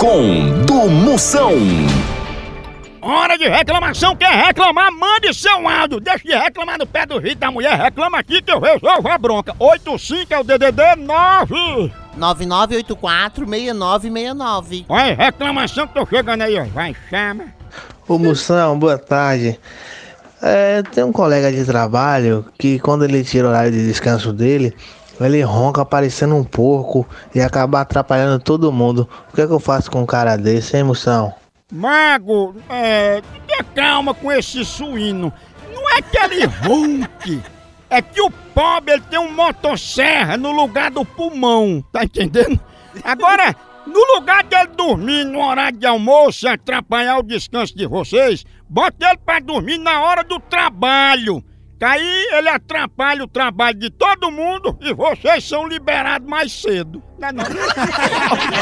do Moção. Hora de reclamação, quer reclamar? Mande seu áudio. Deixa de reclamar no pé do rio da mulher. Reclama aqui que eu resolvo a bronca. 85 é o DDD 9 9984-6969. Olha, reclamação que tô chegando aí, ó. Vai, chama. Ô Moção, boa tarde. Tem um colega de trabalho que quando ele tira o horário de descanso dele, ele ronca parecendo um porco e acaba atrapalhando todo mundo. O que é que eu faço com um cara desse, hein, Moção? Mago, tenha calma com esse suíno. Não é que ele ronque, é que o pobre ele tem um motosserra no lugar do pulmão, tá entendendo? Agora, no lugar dele dormir no horário de almoço e atrapalhar o descanso de vocês, bota ele pra dormir na hora do trabalho. Que aí ele atrapalha o trabalho de todo mundo e vocês são liberados mais cedo. Não é não?